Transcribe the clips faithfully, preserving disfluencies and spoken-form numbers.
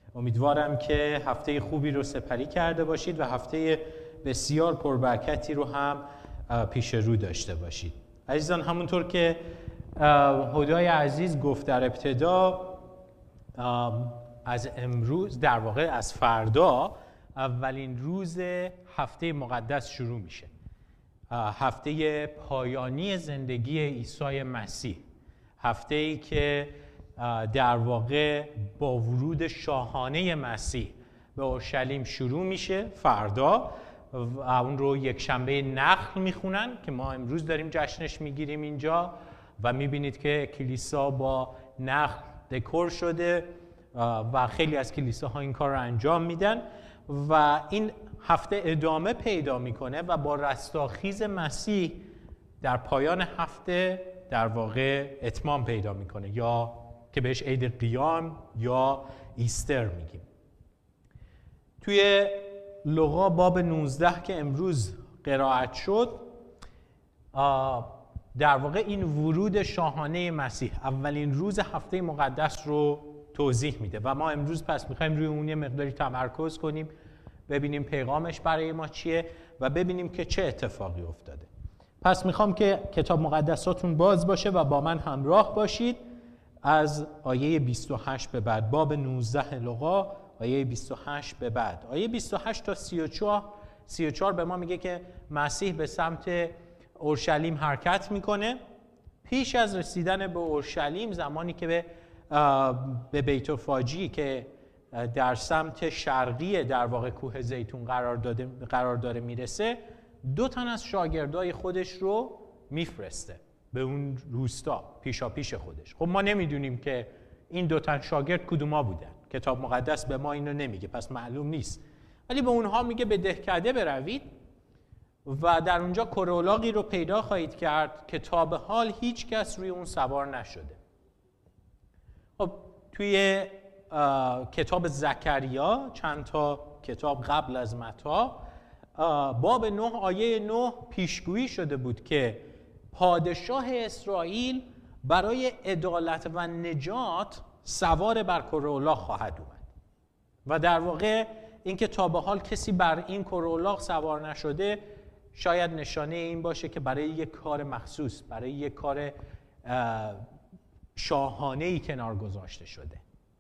امیدوارم که هفته خوبی رو سپری کرده باشید و هفته بسیار پربرکتی رو هم پیش رو داشته باشید. عزیزان، همونطور که هدای عزیز گفت در ابتدا، از امروز در واقع از فردا اولین روز هفته مقدس شروع میشه. هفته پایانی زندگی عیسی مسیح، هفته‌ای که در واقع با ورود شاهانه مسیح به اورشلیم شروع میشه. فردا اون رو یک شنبه نخل میخونن که ما امروز داریم جشنش میگیریم اینجا و میبینید که کلیسا با نخل دکور شده و خیلی از کلیساها این کار رو انجام میدن و این هفته ادامه پیدا میکنه و با رستاخیز مسیح در پایان هفته در واقع اتمام پیدا میکنه، یا که بهش عید قیام یا ایستر میگیم. توی لوقا باب نوزده که امروز قرائت شد، در واقع این ورود شاهانه مسیح اولین روز هفته مقدس رو توضیح میده و ما امروز پس میخوایم روی اون یه مقداری تمرکز کنیم، ببینیم پیغامش برای ما چیه و ببینیم که چه اتفاقی افتاده. پس میخوام که کتاب مقدساتون باز باشه و با من همراه باشید از آیه بیست و هشت به بعد. باب نوزده لوقا آیه بیست و هشت به بعد. آیه بیست و هشت تا سی و چهار سی و چهار به ما میگه که مسیح به سمت اورشلیم حرکت میکنه. پیش از رسیدن به اورشلیم، زمانی که به به بیت‌الفاجی که در سمت شرقی در واقع کوه زیتون قرار داده قرار داره میرسه، دو تن از شاگردای خودش رو میفرسته به اون روستا پیشا پیش خودش. خب ما نمیدونیم که این دو تن شاگرد کدوما بودن، کتاب مقدس به ما اینو نمیگه، پس معلوم نیست، ولی به اونها میگه به دهکده بروید و در اونجا کرولاقی رو پیدا خواهید کرد که تا به حال هیچ کس روی اون سوار نشده. خب توی کتاب زکریا، چند تا کتاب قبل از متی، باب نه آیه نه پیشگویی شده بود که پادشاه اسرائیل برای عدالت و نجات سوار بر کرولاق خواهد اومد و در واقع اینکه تا به حال کسی بر این کرولاق سوار نشده شاید نشانه این باشه که برای یک کار مخصوص، برای یک کار شاهانه‌ای کنار گذاشته شده.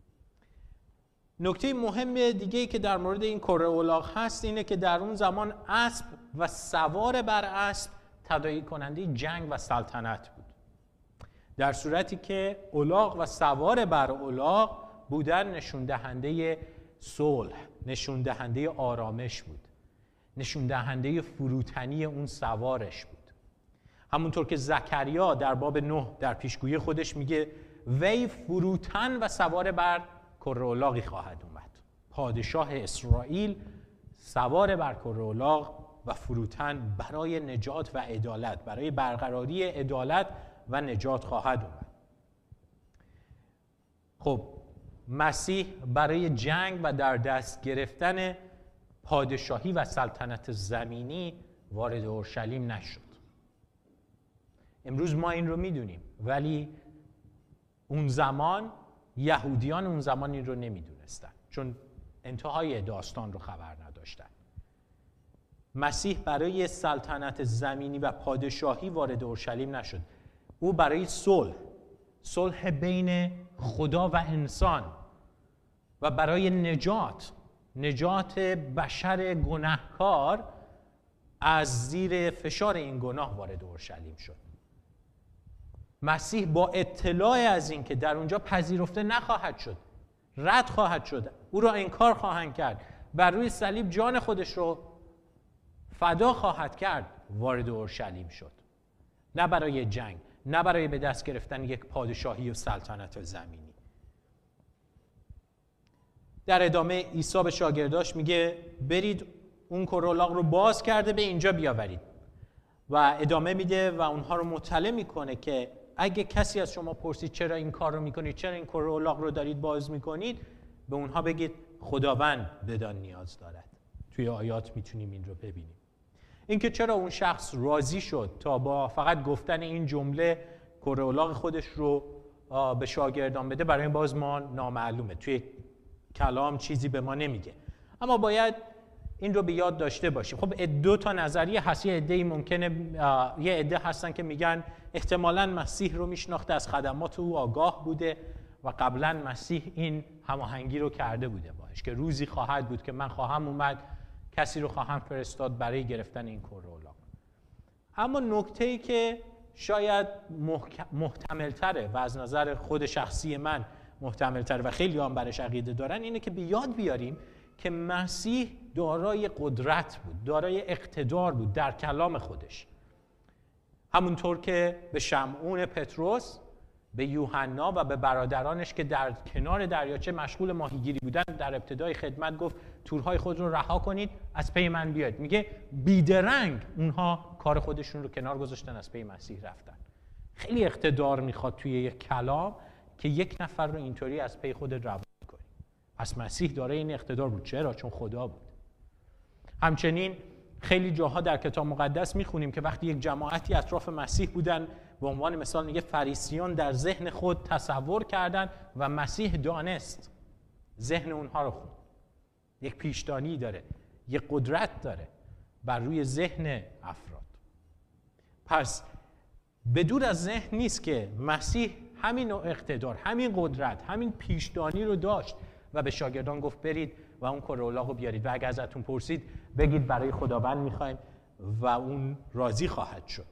نکته مهم دیگه‌ای که در مورد این کرولاق هست اینه که در اون زمان اسب و سوار بر اسب تداعی کننده جنگ و سلطنت بود، در صورتی که الاغ و سوار بر الاغ بودن نشون دهنده صلح، نشون دهنده آرامش بود، نشون دهنده فروتنی اون سوارش بود. همونطور که زکریا در باب نه در پیشگویی خودش میگه وی فروتن و سوار بر کرولاقی خواهد اومد. پادشاه اسرائیل سوار بر کرولاق و فروتن برای نجات و عدالت، برای برقراری عدالت و نجات خواهد اومد. خب مسیح برای جنگ و در دست گرفتن پادشاهی و سلطنت زمینی وارد اورشلیم نشد. امروز ما این رو میدونیم، ولی اون زمان یهودیان اون زمان این رو نمیدونستن، چون انتهای داستان رو خبر نداشتن. مسیح برای سلطنت زمینی و پادشاهی وارد اورشلیم نشد. او برای صلح، صلح بین خدا و انسان و برای نجات، نجات بشر گناهکار از زیر فشار این گناه وارد اورشلیم شد. مسیح با اطلاع از این که در اونجا پذیرفته نخواهد شد، رد خواهد شد، او را انکار خواهند کرد، بر روی صلیب جان خودش رو فدا خواهد کرد، وارد اورشلیم شد. نه برای جنگ، نه برای به دست گرفتن یک پادشاهی و سلطنت زمینی. در ادامه عیسی به شاگرداش میگه برید اون کرولاق رو باز کرده به اینجا بیاورید و ادامه میده و اونها رو مطلع میکنه که اگه کسی از شما پرسید چرا این کار رو میکنید، چرا این کرولاق رو دارید باز میکنید، به اونها بگید خداوند بدان نیاز دارد. توی آیات میتونیم این رو ببینیم. اینکه چرا اون شخص راضی شد تا با فقط گفتن این جمله کرولاق خودش رو به شاگردان بده، برای باز ما نامعلومه. توی کلام چیزی به ما نمیگه. اما باید این رو به یاد داشته باشیم. خب دو تا نظریه هست. یه عده‌ای ممکنه یه عده هستن که میگن احتمالاً مسیح رو میشناخته، از خدمات او آگاه بوده و قبلا مسیح این هماهنگی رو کرده بوده باش که روزی خواهد بود که من خواهم اومد، کسی رو خواهم فرستاد برای گرفتن این کرولا. اما نکته‌ای که شاید محتمل‌تره و از نظر خود شخصی من محتمل‌تره و خیلی هم برش عقیده دارن اینه که به یاد بیاریم که مسیح دارای قدرت بود، دارای اقتدار بود در کلام خودش. همونطور که به شمعون پتروس، به یوحنا و به برادرانش که در کنار دریاچه مشغول ماهیگیری بودن در ابتدای خدمت گفت تورهای خود رو رها کنید، از پی من بیاید. میگه بیدرنگ اونها کار خودشون رو کنار گذاشتن، از پی مسیح رفتن. خیلی اقتدار میخواد توی یک کلام که یک نفر رو اینطوری از پی خودت روان کنی. پس مسیح داره این اقتدار بود. چرا؟ چون خدا بود. همچنین خیلی جاها در کتاب مقدس میخونیم که وقتی یک جماعتی اطراف مسیح بودن، به عنوان مثال میگه فریسیان در ذهن خود تصور کردن و مسیح دانست، ذهن اونها رو خوند. یک پیشدانی داره، یک قدرت داره بر روی ذهن افراد. پس بدور از ذهن نیست که مسیح همین نوع اقتدار، همین قدرت، همین پیشدانی رو داشت و به شاگردان گفت برید و اون کرولا رو بیارید و اگه ازتون پرسید بگید برای خداوند میخوایم و اون راضی خواهد شد.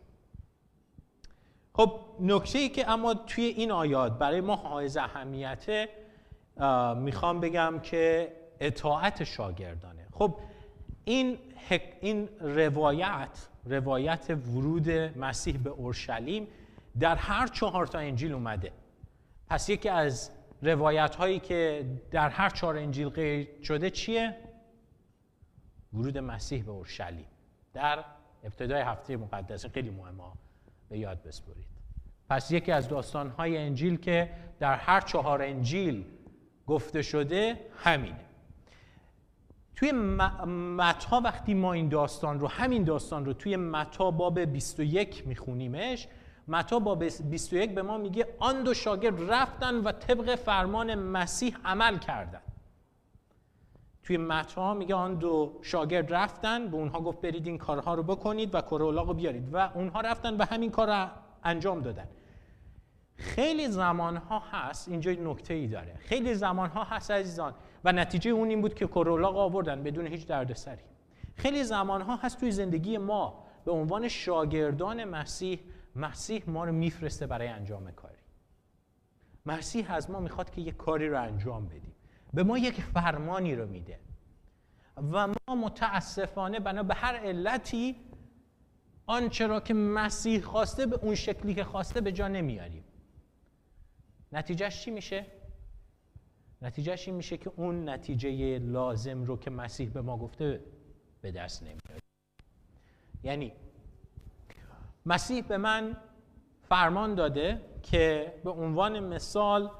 خب نکته‌ای که اما توی این آیات برای ما حائز اهمیته، میخوام بگم که اطاعت شاگردانه. خب این این روایت روایت ورود مسیح به اورشلیم در هر چهار تا انجیل اومده. پس یکی از روایت هایی که در هر چهار انجیل قید شده چیه؟ ورود مسیح به اورشلیم در ابتدای هفته مقدس. خیلی مهمه به یاد بسپرید. پس یکی از داستان های انجیل که در هر چهار انجیل گفته شده همینه. توی متی وقتی ما این داستان رو همین داستان رو توی متی باب بیست و یک میخونیمش، متی باب بیست و یک به ما میگه آن دو شاگرد رفتن و طبق فرمان مسیح عمل کردن. توی متی میگه آن دو شاگرد رفتن، به اونها گفت برید این کارها رو بکنید و کرولا رو بیارید و اونها رفتن و همین کار رو انجام دادن. خیلی زمانها هست، اینجا نکته‌ای داره، خیلی زمانها هست عزیزان و نتیجه اون این بود که کرولا رو آوردن بدون هیچ دردسری. خیلی زمانها هست توی زندگی ما به عنوان شاگردان مسیح، مسیح ما رو میفرسته برای انجام کاری. مسیح از ما میخواد که یک کاری رو انجام بدیم، به ما یک فرمانی رو میده و ما متاسفانه بنا به هر علتی آنچه را که مسیح خواسته به اون شکلی که خواسته به جا نمیاریم. نتیجهش چی میشه؟ نتیجهش این میشه که اون نتیجه لازم رو که مسیح به ما گفته به دست نمیاریم. یعنی مسیح به من فرمان داده که به عنوان مثال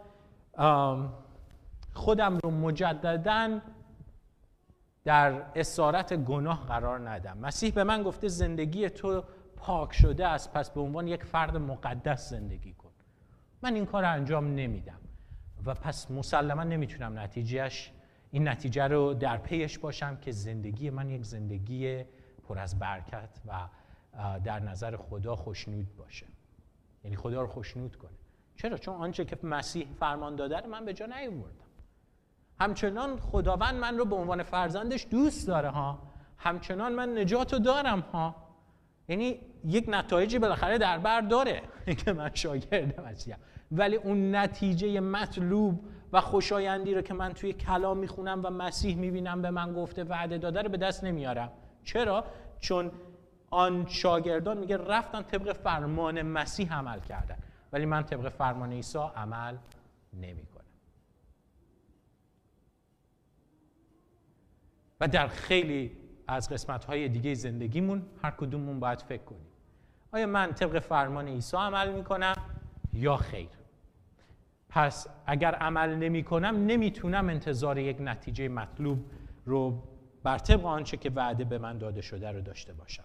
خودم رو مجدداً در اسارت گناه قرار ندم. مسیح به من گفته زندگی تو پاک شده است، پس به عنوان یک فرد مقدس زندگی کن. من این کار رو انجام نمیدم و پس مسلما نمیتونم نتیجهش این نتیجه رو در پیش باشم که زندگی من یک زندگی پر از برکت و در نظر خدا خوشنود باشه. یعنی خدا رو خوشنود کنه. چرا؟ چون آنچه که مسیح فرمان داده رو من به جا نیاوردم. همچنان خداوند من رو به عنوان فرزندش دوست داره ها، همچنان من نجات رو دارم ها. یعنی یک نتایجی بالاخره در بر داره که من شاگرد مسیحم، ولی اون نتیجه مطلوب و خوشایندی رو که من توی کلام میخونم و مسیح میبینم به من گفته وعده داده رو به دست نمیارم. چرا؟ چون آن شاگردان میگه رفتن طبق فرمان مسیح عمل کردن، ولی من طبق فرمان عیسی عمل نمیکنم. و در خیلی از قسمت‌های دیگه زندگیمون هر کدوممون باید فکر کنیم آیا من طبق فرمان عیسی عمل میکنم یا خیر؟ پس اگر عمل نمیکنم نمیتونم انتظار یک نتیجه مطلوب رو بر طبق آنچه که وعده به من داده شده رو داشته باشم.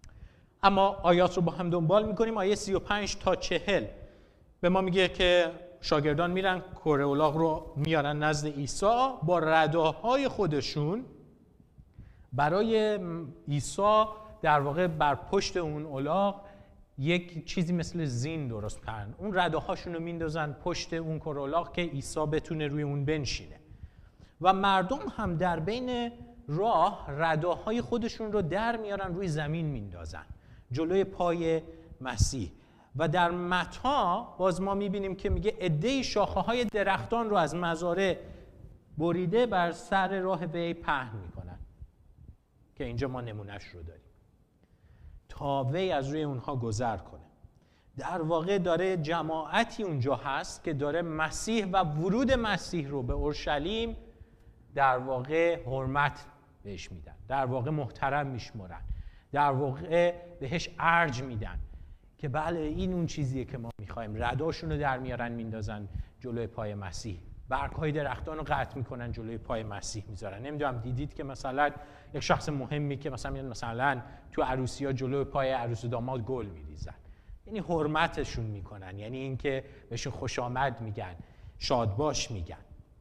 اما آیات رو با هم دنبال میکنیم. آیه سی و پنج تا چهل به ما میگه که شاگردان میرن کره الاغ رو میارن نزد عیسی، با رداهای خودشون برای عیسی در واقع بر پشت اون الاغ یک چیزی مثل زین درست کردن. اون رداهاشون رو میندازن پشت اون کره الاغ که عیسی بتونه روی اون بنشینه و مردم هم در بین راه رداهای خودشون رو در میارن روی زمین میندازن جلوی پای مسیح. و در متی باز ما میبینیم که میگه عده‌ای شاخه های درختان رو از مزارع بریده بر سر راه وی پهن میکنن که اینجا ما نمونهش رو داریم تا وی از روی اونها گذر کنه. در واقع داره جماعتی اونجا هست که داره مسیح و ورود مسیح رو به اورشلیم در واقع حرمت بهش میدن، در واقع محترم میشمرن، در واقع بهش ارج میدن که بله این اون چیزیه که ما میخوایم. رداشون رو در میارن میندازن جلوی پای مسیح، برگ‌های درختان رو قطع میکنن جلوی پای مسیح میذارن. نمیدونم دیدید که مثلا یک شخص مهمی که مثلا میاد مثلا تو عروسی‌ها جلوی پای عروس و داماد گل میریزن، یعنی حرمتشون میکنن، یعنی اینکه بهشون خوش آمد میگن، شاد باش میگن.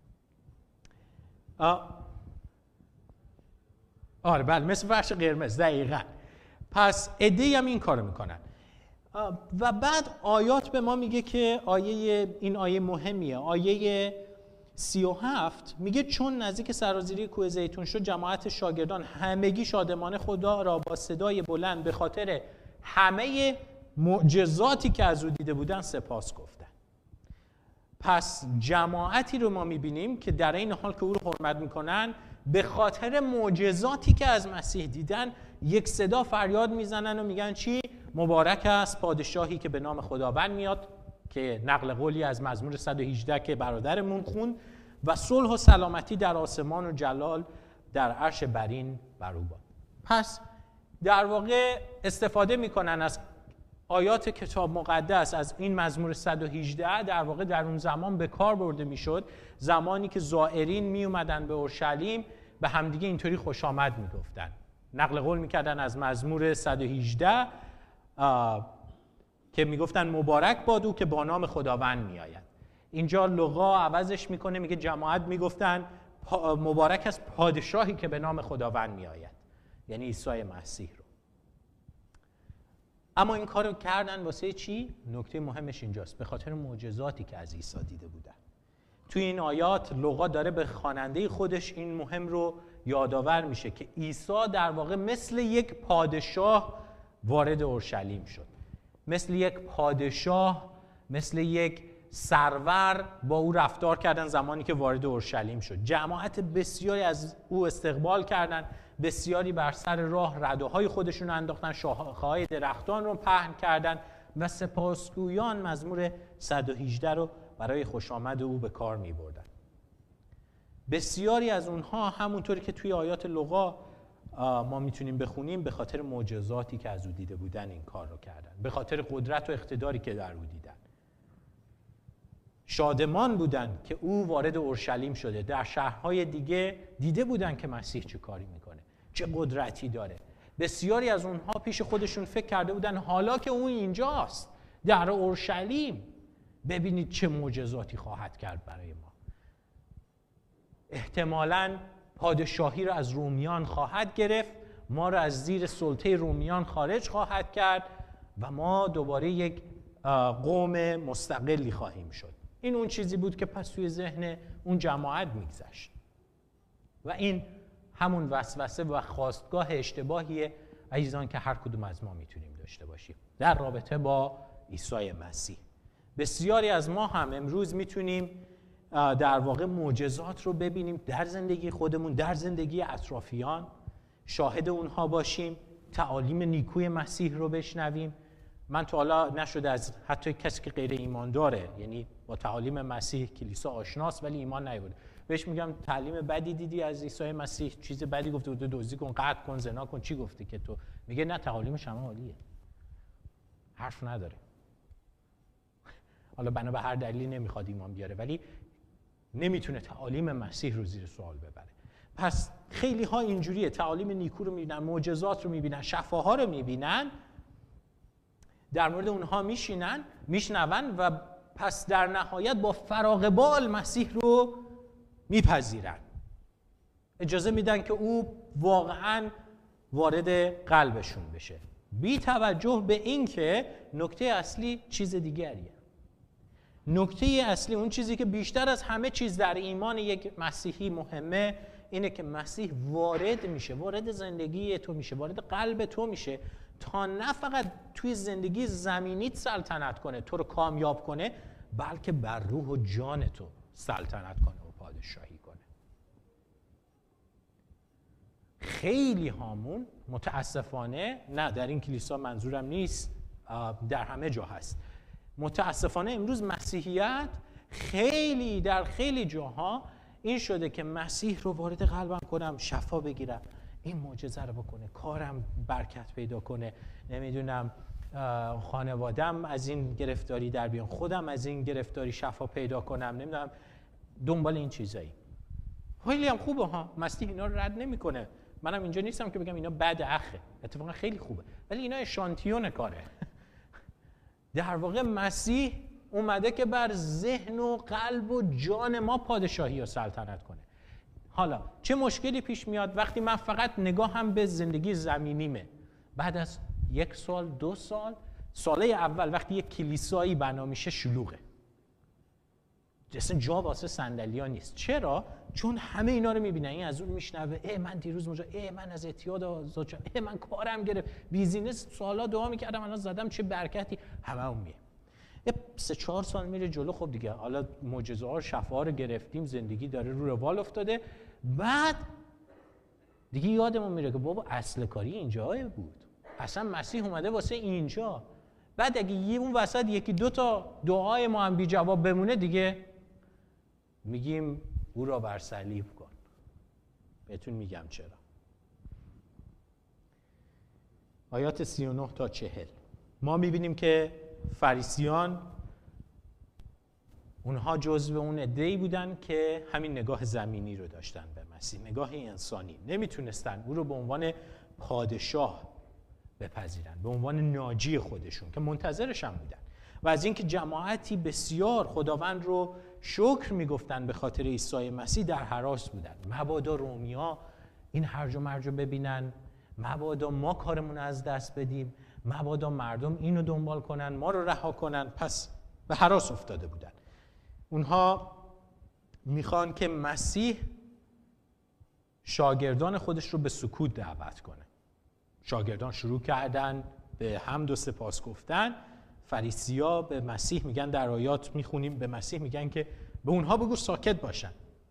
آره بله، مثل فرش قرمز دقیقاً. پس عده‌ای هم این کارو میکنن. و بعد آیات به ما میگه که آیه این آیه مهمیه، آیه سی و هفت میگه چون نزدیک سرازیری کوه زیتون شد جماعت شاگردان همگی شادمانه خدا را با صدای بلند به خاطر همه معجزاتی که از او دیده بودن سپاس گفتن. پس جماعتی رو ما میبینیم که در این حال که او رو حرمت میکنن به خاطر معجزاتی که از مسیح دیدن یک صدا فریاد میزنن و میگن چی؟ مبارک است پادشاهی که به نام خداوند میاد، که نقل قولی از مزمور صد و هجده که برادرمون خوند، و صلح و سلامتی در آسمان و جلال در عرش برین بر او باد. پس در واقع استفاده میکنن از آیات کتاب مقدس، از این مزمور صد و هجده در واقع در اون زمان به کار برده میشد، زمانی که زائرین می اومدن به اورشلیم به همدیگه اینطوری خوش آمد میگفتن. نقل قول میکردن از مزمور صد و هجده که میگفتن مبارک باد او که با نام خداوند میآید. اینجا لوقا عوضش میکنه، میگه جماعت میگفتن مبارک است پادشاهی که به نام خداوند میآید، یعنی عیسی مسیح رو. اما این کارو کردن واسه چی؟ نکته مهمش اینجاست، به خاطر معجزاتی که از عیسی دیده بودن. توی این آیات لوقا داره به خواننده خودش این مهم رو یادآور میشه که عیسی در واقع مثل یک پادشاه وارد اورشلیم شد، مثل یک پادشاه، مثل یک سرور با او رفتار کردن زمانی که وارد اورشلیم شد. جماعت بسیاری از او استقبال کردن، بسیاری بر سر راه رداهای خودشون انداختن، شاخه‌های درختان رو پهن کردن و سپاسگویان مزمور صد و هجده رو برای خوش آمد او به کار می بردن. بسیاری از اونها همونطوری که توی آیات لوقا ما میتونیم بخونیم به خاطر معجزاتی که از او دیده بودن این کار رو کردن، به خاطر قدرت و اقتداری که در او دیدن. شادمان بودن که او وارد اورشلیم شده. در شهرهای دیگه دیده بودن که مسیح چه کاری میکنه، چه قدرتی داره. بسیاری از اونها پیش خودشون فکر کرده بودن حالا که او اینجاست در اورشلیم، ببینید چه معجزاتی خواهد کرد برای ما. احتمالاً پادشاهی را از رومیان خواهد گرفت، ما را از زیر سلطه رومیان خارج خواهد کرد و ما دوباره یک قوم مستقلی خواهیم شد. این اون چیزی بود که پس توی ذهن اون جماعت میگذشت و این همون وسوسه و خواستگاه اشتباهیه عزیزان که هر کدوم از ما میتونیم داشته باشیم در رابطه با عیسی مسیح. بسیاری از ما هم امروز میتونیم در واقع معجزات رو ببینیم در زندگی خودمون، در زندگی اطرافیان، شاهد اونها باشیم، تعالیم نیکوی مسیح رو بشنویم. من تا حالا نشده از حتی کسی که غیر ایمان داره، یعنی با تعالیم مسیح کلیسا آشناست ولی ایمان نیاورده، بهش میگم تعلیم بدی دیدی از عیسی مسیح؟ چیز بدی گفته بود؟ دزدی کن، قتل کن، زنا کن، چی گفته که تو؟ میگه نه، تعالیمش هم عالیه، حرف نداره. حالا بنا به هر دلیلی نمیخواد ایمان بیاره ولی نمیتونه تعالیم مسیح رو زیر سوال ببره. پس خیلی ها اینجوریه، تعالیم نیکو رو میبینن، معجزات رو میبینن، شفاها رو میبینن، در مورد اونها میشینن، میشنون و پس در نهایت با فراغ بال مسیح رو میپذیرن، اجازه میدن که او واقعاً وارد قلبشون بشه، بی توجه به این که نکته اصلی چیز دیگریه. نکته اصلی، اون چیزی که بیشتر از همه چیز در ایمان یک مسیحی مهمه، اینه که مسیح وارد میشه، وارد زندگی تو میشه، وارد قلب تو میشه، تا نه فقط توی زندگی زمینیت سلطنت کنه، تو رو کامیاب کنه، بلکه بر روح و جان تو سلطنت کنه و پادشاهی کنه. خیلی هامون متاسفانه، نه در این کلیسا منظورم نیست، در همه جا هست، متاسفانه امروز مسیحیت خیلی در خیلی جاها این شده که مسیح رو وارد قلبم کنم، شفا بگیرم، این معجزه رو بکنه، کارم برکت پیدا کنه، نمیدونم خانوادم از این گرفتاری در بیان، خودم از این گرفتاری شفا پیدا کنم، نمیدونم دنبال این چیزایی. خیلی هم خوبه ها، مسیح اینا رو رد نمیکنه، منم اینجا نیستم که بگم اینا بد اخه، اتفاقا خیلی خوبه، ولی اینا اشانتیون کاره. در واقع مسیح اومده که بر ذهن و قلب و جان ما پادشاهی و سلطنت کنه. حالا چه مشکلی پیش میاد وقتی من فقط نگاهم به زندگی زمینیمه؟ بعد از یک سال، دو سال، ساله اول وقتی یک کلیسایی بنا میشه شلوغه، اصلا جا واسه صندلی‌ها نیست. چرا؟ چون همه اینا رو میبینن، این از اون میشنوه، ای من دیروز مجا، ای من از اعتیاد آزاد شدم، ای من کارم گرفت، بیزینس سالا دعا میکردم الان زدم چه برکتی، همه اون میه. یه سه چهار سال میره جلو، خب دیگه حالا معجزه ها، شفا رو گرفتیم، زندگی داره رو روال افتاده، بعد دیگه یادمون میره که بابا اصل کاری اینجای بود، اصلا مسیح اومده واسه اینجا. بعد اگه یه اون وسط یکی دو تا دعای ما هم بی جواب بمونه، دیگه میگیم او را بر صلیب کن. بهتون میگم چرا. آیات سی و نه تا چهل ما میبینیم که فریسیان اونها جزو اون عده‌ای بودن که همین نگاه زمینی رو داشتن به مسیح، نگاه انسانی، نمیتونستن او رو به عنوان پادشاه بپذیرن، به عنوان ناجی خودشون که منتظرش هم بودن، و از اینکه جماعتی بسیار خداوند رو شکر میگفتن به خاطر عیسی مسیح در هراس بودن. مبادا رومیا این هرج و مرج رو ببینن، مبادا ما کارمون از دست بدیم، مبادا مردم اینو دنبال کنن، ما رو رها کنن. پس به هراس افتاده بودن. اونها میخوان که مسیح شاگردان خودش رو به سکوت دعوت کنه. شاگردان شروع کردن به حمد و سپاس گفتن، فریسی‌ها به مسیح میگن، در آیات میخونیم به مسیح میگن که به اونها بگو ساکت باشن.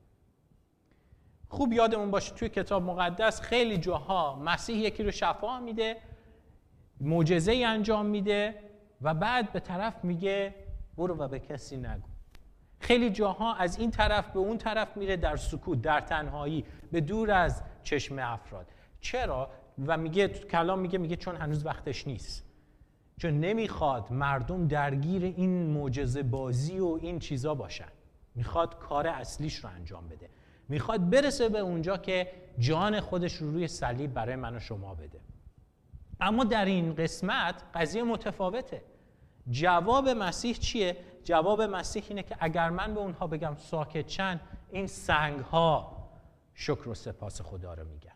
خوب یادمون باشه توی کتاب مقدس خیلی جاها مسیح یکی رو شفا میده، معجزه‌ای انجام میده و بعد به طرف میگه برو و به کسی نگو. خیلی جاها از این طرف به اون طرف میره در سکوت، در تنهایی، به دور از چشم افراد. چرا؟ و میگه تو کلام میگه میگه چون هنوز وقتش نیست، چون نمیخواد مردم درگیر این معجزه بازی و این چیزا باشن، میخواد کار اصلیش رو انجام بده، میخواد برسه به اونجا که جان خودش رو روی صلیب برای من و شما بده. اما در این قسمت قضیه متفاوته. جواب مسیح چیه؟ جواب مسیح اینه که اگر من به اونها بگم ساکت شن، این سنگ ها شکر و سپاس خدا رو میگن.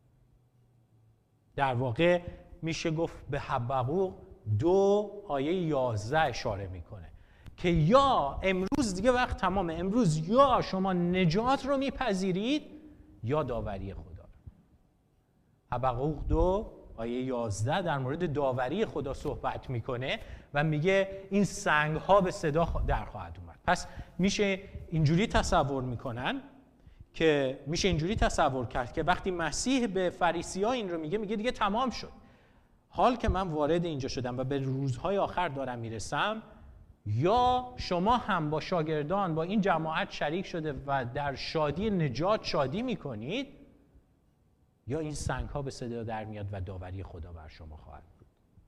در واقع میشه گفت به حبقوق دو آیه یازده اشاره میکنه که یا امروز دیگه وقت تمامه، امروز یا شما نجات رو میپذیرید یا داوری خدا رو. حبقوق دو آیه یازده در مورد داوری خدا صحبت میکنه و میگه این سنگ ها به صدا در خواهد اومد. پس میشه اینجوری تصور میکنن که میشه اینجوری تصور کرد که وقتی مسیح به فریسی ها این رو میگه، میگه دیگه تمام شد، حال که من وارد اینجا شدم و به روزهای آخر دارم میرسم، یا شما هم با شاگردان با این جماعت شریک شده و در شادی نجات شادی میکنید، یا این سنگ ها به صدا در میاد و داوری خدا بر شما خواهد بود.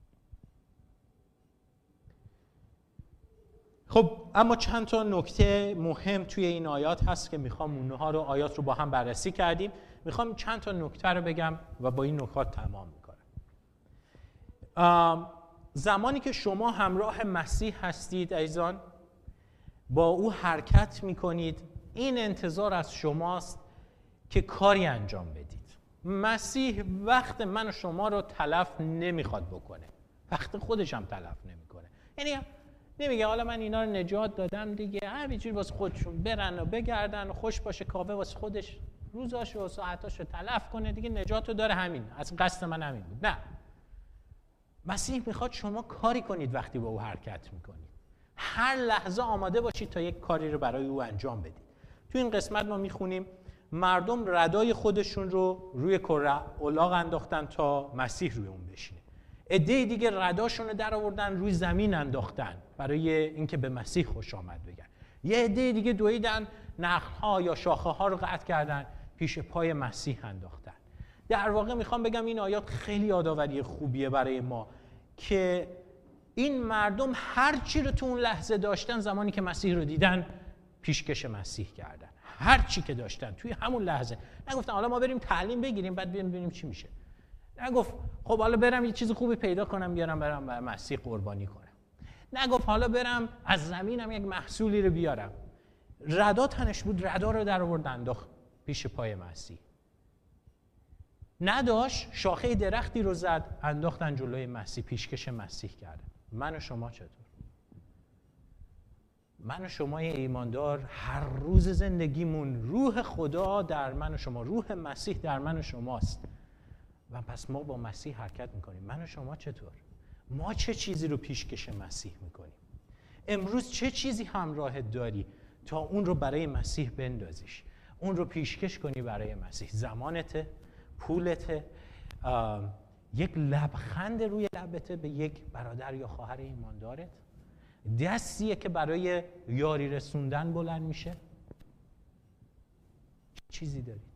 خب اما چند تا نکته مهم توی این آیات هست که میخوام اونها رو، آیات رو با هم بررسی کردیم، میخوام چند تا نکته رو بگم و با این نکات تمام میکنم. زمانی که شما همراه مسیح هستید عزیزان، با او حرکت میکنید، این انتظار از شماست که کاری انجام بدید. مسیح وقت من و شما رو تلف نمیخواد بکنه، وقت خودش هم تلف نمیکنه. یعنی نمیگه حالا من اینا رو نجات دادم دیگه، همینجوری واسه خودشون برن و بگردن و خوش باشه، کاوه واسه خودش روزاشو و ساعتاشو تلف کنه دیگه، نجات رو داره، همین از قصد من همین بود. نه، مسیح میخواد شما کاری کنید وقتی با او حرکت میکنید. هر لحظه آماده باشید تا یک کاری رو برای او انجام بدید. تو این قسمت ما میخونیم مردم ردای خودشون رو روی کره الاغ انداختن تا مسیح روی اون بشینه. عده دیگه رداشون رو در آوردن روی زمین انداختن برای اینکه به مسیح خوش آمد بگن. یه عده دیگه دویدن نخل‌ها یا شاخه‌ها رو قطع کردن پیش پای مسیح انداختن. در واقع میخوام بگم این آیات خیلی یادآوری خوبیه برای ما که این مردم هر چی رو تو اون لحظه داشتن، زمانی که مسیح رو دیدن پیشکش مسیح کردن. هر چی که داشتن توی همون لحظه. نگفتن حالا ما بریم تعلیم بگیریم بعد بریم ببینیم چی میشه. نگفت خب حالا برم یه چیز خوبی پیدا کنم بیارم برم برای مسیح قربانی کنم. نگفت حالا برم از زمینم یک محصولی رو بیارم. ردا تنش بود، ردا رو در آورد انداخت پیش پای مسیح. نداشت، شاخه درختی رو زد انداختن جلوی مسیح، پیشکش مسیح کردن. من و شما چطور؟ من و شما ایماندار هر روز زندگیمون روح خدا در من و شما، روح مسیح در من و شماست و پس ما با مسیح حرکت میکنیم. من و شما چطور؟ ما چه چیزی رو پیشکش مسیح میکنیم؟ امروز چه چیزی همراهت داری تا اون رو برای مسیح بندازیش، اون رو پیشکش کنی برای مسیح؟ زمانته، پولته، یک لبخند روی لبته به یک برادر یا خواهر ایماندارت، دستیه که برای یاری رسوندن بلند میشه. چه چیزی دارید؟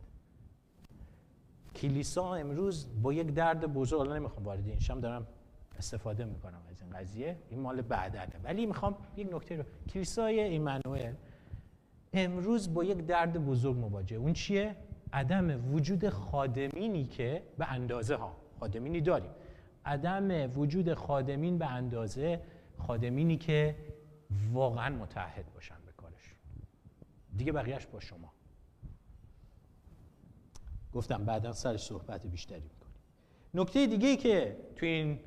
کلیسا امروز با یک درد بزرگ، الان نمیخوام وارد این شم، دارم استفاده میکنم از این قضیه، این مال بعدنه، ولی میخوام یک نکته رو، کلیسای ایمانوئل امروز با یک درد بزرگ مواجهه. اون چیه؟ عدم وجود خادمینی که به اندازه ها، خادمینی داریم، عدم وجود خادمین به اندازه، خادمینی که واقعا متعهد باشن به کارش. دیگه بقیهش با شما. گفتم بعدا سر صحبت بیشتری میکنیم. نکته دیگه ای که تو این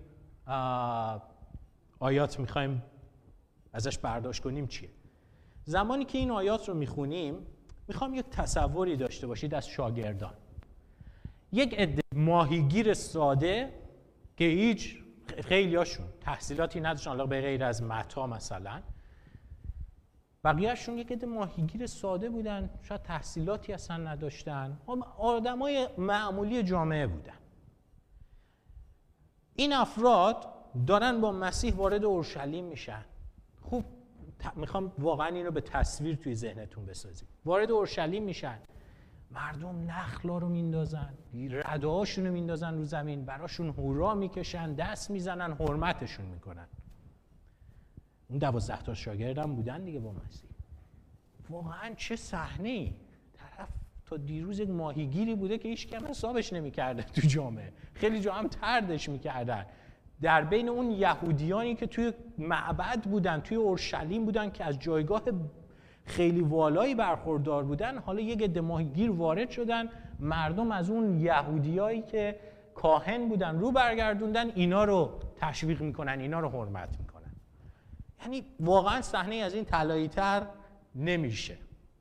آیات میخوایم ازش برداشت کنیم چیه؟ زمانی که این آیات رو میخونیم میخوام یک تصوری داشته باشید از شاگردان. یک عده ماهیگیر ساده که هیچ خیلیاشون تحصیلاتی نداشتن، حالا به غیر از متا مثلا، بقیه‌شون یک عده ماهیگیر ساده بودن، شاید تحصیلاتی اصلا نداشتن، آدمای معمولی جامعه بودن. این افراد دارن با مسیح وارد اورشلیم میشن. خوب میخوام واقعا اینو به تصویر توی ذهنتون بسازید. وارد اورشلیم میشن، مردم نخلا رو میندازن، ردهاشون رو میندازن رو زمین، براشون هورا میکشن، دست میزنن، حرمتشون میکنن. اون دوازده تا شاگردم بودن دیگه با مسیح. واقعا چه صحنه‌ای! طرف تا دیروز یک ماهیگیری بوده که هیچ کم حسابش نمیکرده تو جامعه، خیلی جا هم طردش میکردن. در بین اون یهودیانی که توی معبد بودن، توی اورشلیم بودن که از جایگاه خیلی والایی برخوردار بودن، حالا یک عده ماهیگیر وارد شدن، مردم از اون یهودیایی که کاهن بودن رو برگردوندن، اینا رو تشویق میکنن، اینا رو حرمت میکنن. یعنی واقعا صحنه از این طلایی‌تر نمیشه.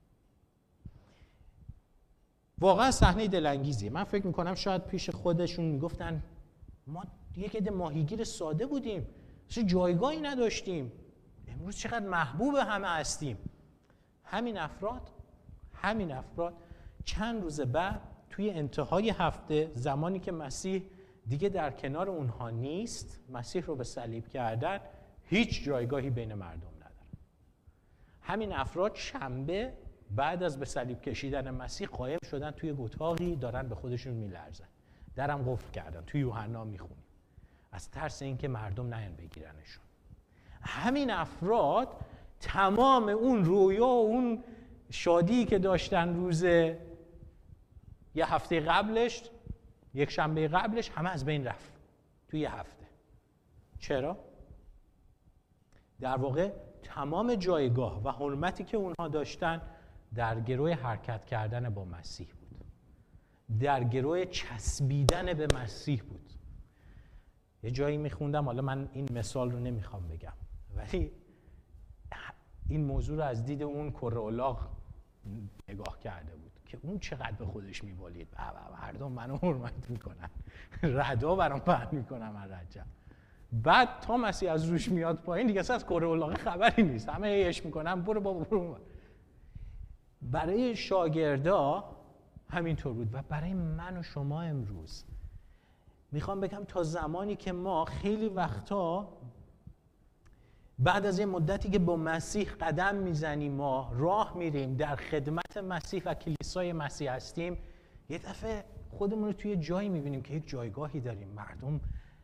واقعا صحنه دلانگیزیه. من فکر میکنم شاید پیش خودشون میگفتن ما یک عده ماهیگیر ساده بودیم، چه جایگاهی نداشتیم، امروز چقدر محبوب همه هستیم. همین افراد همین افراد چند روز بعد توی انتهای هفته، زمانی که مسیح دیگه در کنار اونها نیست، مسیح رو به صلیب کردن، هیچ جایگاهی بین مردم نداره. همین افراد شنبه بعد از به صلیب کشیدن مسیح قایم شدن توی اتاقی، دارن به خودشون میلرزن، درم قفل کردن. توی یوحنا میخونیم از ترس اینکه مردم نیان بگیرنشون. همین افراد تمام اون رویا و اون شادی که داشتن روز یه هفته قبلش، یک شنبه قبلش، همه از بین رفت توی یه هفته. چرا؟ در واقع تمام جایگاه و حرمتی که اونها داشتن در گروه حرکت کردن با مسیح بود، در گروه چسبیدن به مسیح بود. یه جایی میخوندم، حالا من این مثال رو نمیخوام بگم، ولی این موضوع رو از دید اون کره الاغ نگاه کرده بود که اون چقدر به خودش میبالید، مردم منو حرمت میکنن، ردا برام پهن میکنم از رجب. بعد تا مسیح از روش میاد پایین دیگه اصلا از کره الاغ خبری نیست، همه ایش میکنن برو بابا برو. برای شاگردا همینطور بود و برای من و شما امروز میخوام بگم تا زمانی که ما خیلی وقتا بعد از یه مدتی که با مسیح قدم میزنیم، ما راه میریم در خدمت مسیح و کلیسای مسیح هستیم، یه دفعه خودمون رو توی جایی میبینیم که یک جایگاهی داریم، مردم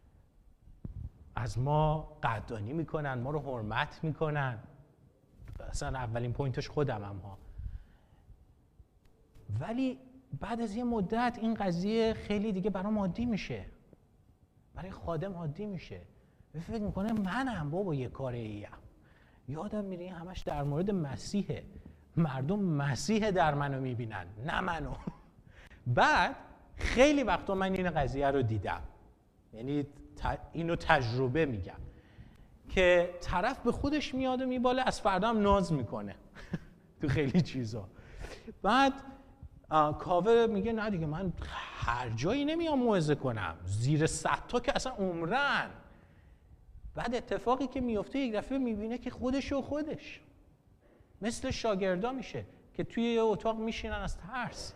از ما قدردانی میکنن، ما رو حرمت میکنن. اصلا اولین پوینتش خودمم ها. ولی بعد از یه مدت این قضیه خیلی دیگه برام عادی میشه، برای خادم عادی میشه، فکر میکنه منم بابا یه کاره ایم. یادم میره همش در مورد مسیحه، مردم مسیح در منو میبینن نه منو. بعد خیلی وقتا من این قضیه رو دیدم، یعنی اینو تجربه میگم که طرف به خودش میاد و میباله، از فردا هم ناز میکنه تو خیلی چیزا. بعد کاوه میگه نه دیگه من هر جایی نمیام موعظه کنم، زیر صد تا که اصلا عمرن. بعد اتفاقی که میفته یک دفعه میبینه که خودش و خودش مثل شاگردا میشه که توی یه اتاق میشینن از ترس.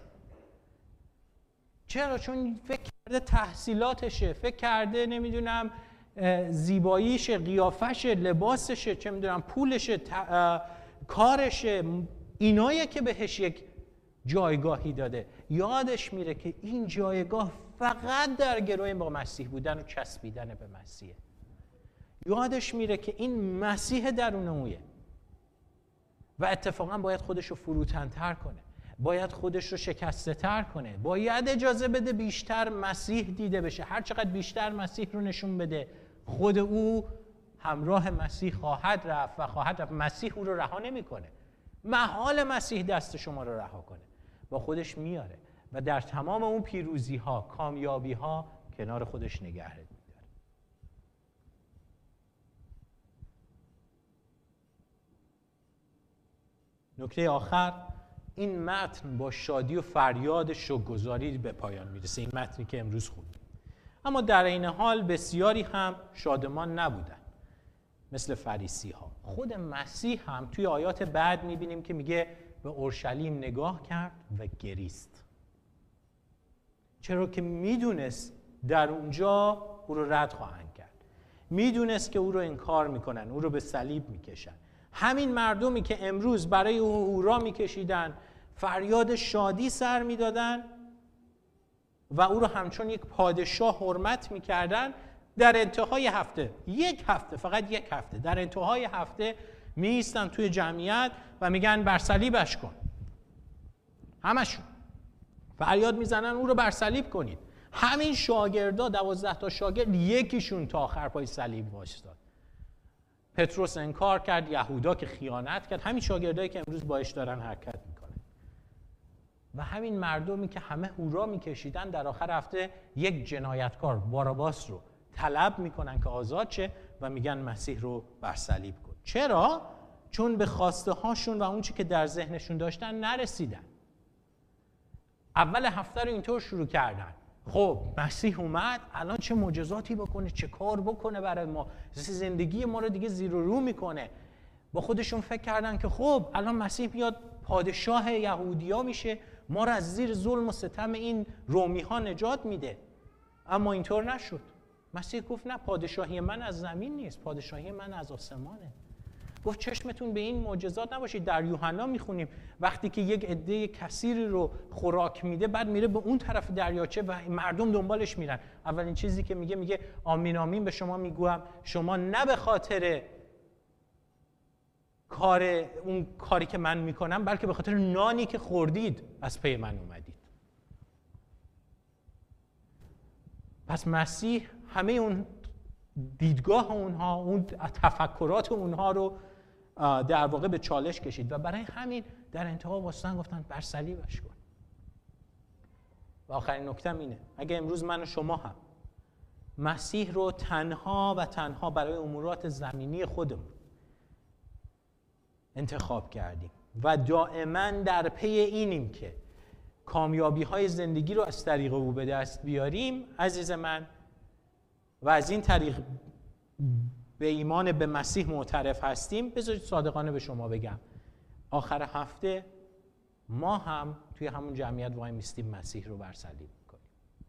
چرا؟ چون فکر کرده تحصیلاتشه، فکر کرده نمیدونم زیباییشه، قیافشه، لباسشه، چه میدونم پولشه، ت... کارشه، اینایه که بهش یک جایگاهی داده. یادش میره که این جایگاه فقط در گروه با مسیح بودن و چسبیدن به مسیحه. یادش میره که این مسیح درون اویه و اتفاقا باید خودش رو فروتن‌تر کنه، باید خودش رو شکسته تر کنه، باید اجازه بده بیشتر مسیح دیده بشه. هر چقدر بیشتر مسیح رو نشون بده، خود او همراه مسیح خواهد رفت و خواهد رفت. مسیح او رو رها نمی‌کنه، محال مسیح دست شما رو رها کنه، با خودش میاره و در تمام اون پیروزی ها، کامیابی ها کنار خودش نگه می‌داره. نکته آخر، این متن با شادی و فریاد شکرگزاری به پایان میرسه، این متنی که امروز خوندیم. اما در این حال بسیاری هم شادمان نبودن مثل فریسی ها. خود مسیح هم توی آیات بعد میبینیم که میگه به اورشلیم نگاه کرد و گریست. چرا که میدونست در اونجا او رو رد خواهند کرد، میدونست که او رو انکار میکنن، او رو به صلیب میکشن. همین مردمی که امروز برای او هورا میکشیدن، فریاد شادی سر میدادن و او رو همچون یک پادشاه حرمت میکردن، در انتهای هفته، یک هفته، فقط یک هفته، در انتهای هفته میایستن توی جمعیت و میگن بر صلیبش کن. همشون فریاد میزنن او رو بر صلیب کنید. همین شاگردا، دوازده تا شاگرد، یکیشون تا آخر پای صلیب وایساد. پتروس انکار کرد، یهودا که خیانت کرد، همین شاگردایی که امروز باش دارن حرکت میکنن. و همین مردمی که همه هورا میکشیدن در آخر هفته یک جنایتکار، باراباس رو طلب میکنن که آزاد شه و میگن مسیح رو بر صلیب کن. چرا؟ چون به خواسته هاشون و اون چی که در ذهنشون داشتن نرسیدن. اول هفته رو اینطور شروع کردن، خب مسیح اومد، الان چه معجزاتی بکنه، چه کار بکنه برای ما، زندگی ما رو دیگه زیر و رو میکنه. با خودشون فکر کردن که خب الان مسیح میاد پادشاه یهودیا میشه، ما رو از زیر ظلم و ستم این رومی ها نجات میده. اما اینطور نشد. مسیح گفت نه، پادشاهی من از زمین نیست، پادشاهی من از آسمانه. گفت چشمتون به این معجزات نباشید. در یوحنا میخونیم وقتی که یک عده کثیری رو خوراک میده، بعد میره به اون طرف دریاچه و مردم دنبالش میرن. اولین چیزی که میگه میگه آمین آمین به شما میگویم، شما نه به خاطر کار اون کاری که من میکنم، بلکه به خاطر نانی که خوردید از پی من اومدید. پس مسیح همه اون دیدگاه اونها، اون تفکرات اونها رو در واقع به چالش کشید و برای همین در انتها واسطن گفتن بر صلیبش کن. و آخرین نکته اینه، اگه امروز من و شما هم مسیح رو تنها و تنها برای امورات زمینی خودمون انتخاب کردیم و دائما در پی اینیم که کامیابی های زندگی رو از طریق او به دست بیاریم، عزیز من، و از این طریق به ایمان به مسیح معترف هستیم، بذارید صادقانه به شما بگم آخر هفته ما هم توی همون جمعیت وای میستیم مسیح رو بر صلیب میکنیم،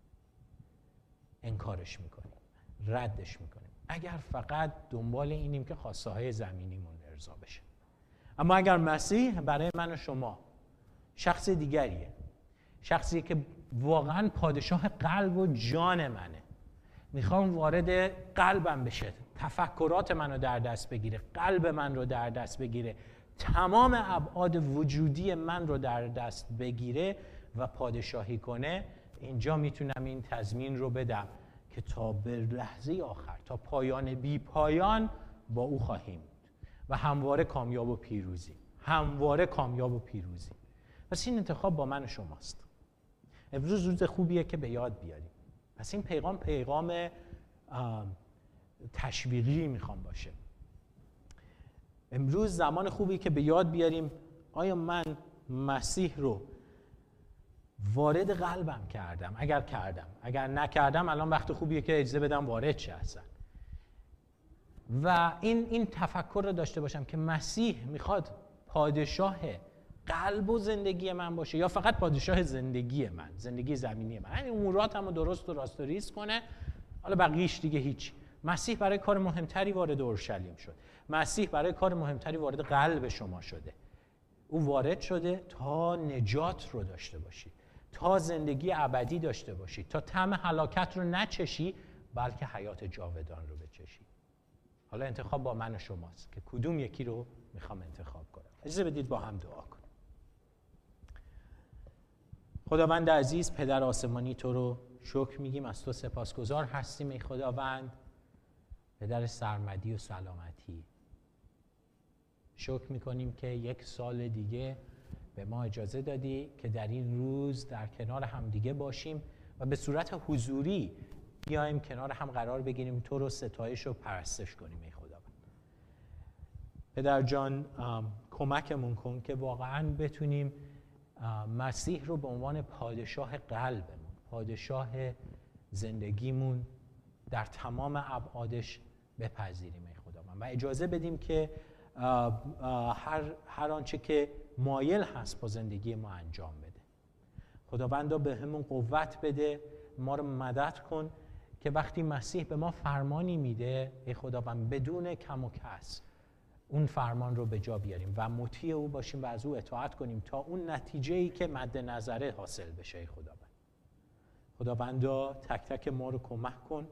انکارش میکنیم، ردش میکنیم، اگر فقط دنبال اینیم که خواسته های زمینیمون ارضا بشه. اما اگر مسیح برای من و شما شخص دیگریه، شخصی که واقعا پادشاه قلب و جان منه، میخوام وارد قلبم بشه، تفکرات منو در دست بگیره، قلب من رو در دست بگیره، تمام ابعاد وجودی من رو در دست بگیره و پادشاهی کنه، اینجا میتونم این تضمین رو بدم که تا به لحظه آخر، تا پایان بی پایان با او خواهیم بود و همواره کامیاب و پیروزی، همواره کامیاب و پیروزی. پس این انتخاب با من و شماست. امروز روز خوبیه که به یاد بیاریم. پس این پیغام پیغام تشویقی میخوام باشه. امروز زمان خوبی که به یاد بیاریم آیا من مسیح رو وارد قلبم کردم؟ اگر کردم، اگر نکردم الان وقت خوبیه که اجازه بدم وارد شه اصلا. و این این تفکر رو داشته باشم که مسیح میخواد پادشاه قلب و زندگی من باشه یا فقط پادشاه زندگی من، زندگی زمینی من، همین اموراتم رو درست و راست و ریز کنه، حالا بقیه‌اش دیگه هیچ. مسیح برای کار مهمتری وارد اورشلیم شد. مسیح برای کار مهمتری وارد قلب شما شده. او وارد شده تا نجات رو داشته باشی، تا زندگی ابدی داشته باشی، تا طعم هلاکت رو نچشی بلکه حیات جاودان رو بچشی. حالا انتخاب با من و شماست که کدوم یکی رو میخوام انتخاب کنم. اجازه بدید با هم دعا کنیم. خداوند عزیز، پدر آسمانی، تو رو شکر میگیم، از تو سپاسگزار هستیم ای خداوند، پدر سرمدی و سلامتی. شکر میکنیم که یک سال دیگه به ما اجازه دادی که در این روز در کنار هم دیگه باشیم و به صورت حضوری بیایم کنار هم قرار بگیریم، تو رو ستایش و پرستش کنیم ای خداوند. پدر جان، کمکمون کن که واقعا بتونیم مسیح رو به عنوان پادشاه قلبمون، پادشاه زندگیمون در تمام ابعادش بپذیریم ای خداوند و اجازه بدیم که هر هر آنچه که مایل هست با زندگی ما انجام بده. خداوندا به همون قوت بده، ما رو مدد کن که وقتی مسیح به ما فرمانی میده ای خداوند بدون کم و کس اون فرمان رو به جا بیاریم و مطیع او باشیم و از او اطاعت کنیم تا اون نتیجه‌ای که مد نظره حاصل بشه ای خداوند. خداوندا تک تک ما رو کمک کن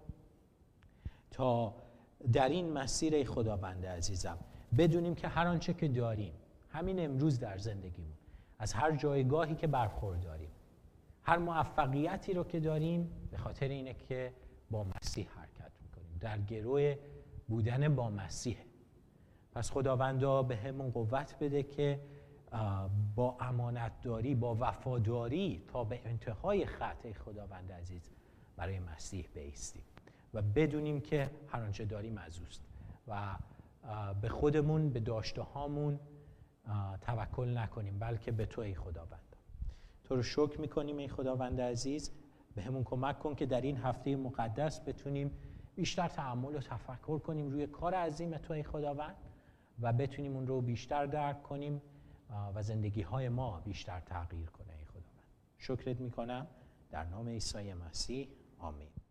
تا در این مسیر ای خداوند عزیزم بدونیم که هر آنچه که داریم همین امروز در زندگیمون، از هر جایگاهی که برخورداریم، هر موفقیتی رو که داریم به خاطر اینه که با مسیح حرکت میکنیم، در گروه بودن با مسیح. پس خداوندا به همون قوت بده که با امانتداری، با وفاداری تا به انتهای خط خداوند عزیز برای مسیح بایستیم و بدونیم که هر آنچه داریم از اوست و به خودمون، به داشته هامون توکل نکنیم بلکه به تو ای خداوند. تو رو شکر میکنیم ای خداوند عزیز، به همون کمک کن که در این هفته مقدس بتونیم بیشتر تأمل و تفکر کنیم روی کار عظیم تو ای خداوند و بتونیم اون رو بیشتر درک کنیم و زندگی های ما بیشتر تغییر کنه ای خداوند. شکرت میکنم در نام عیسی مسیح، آمین.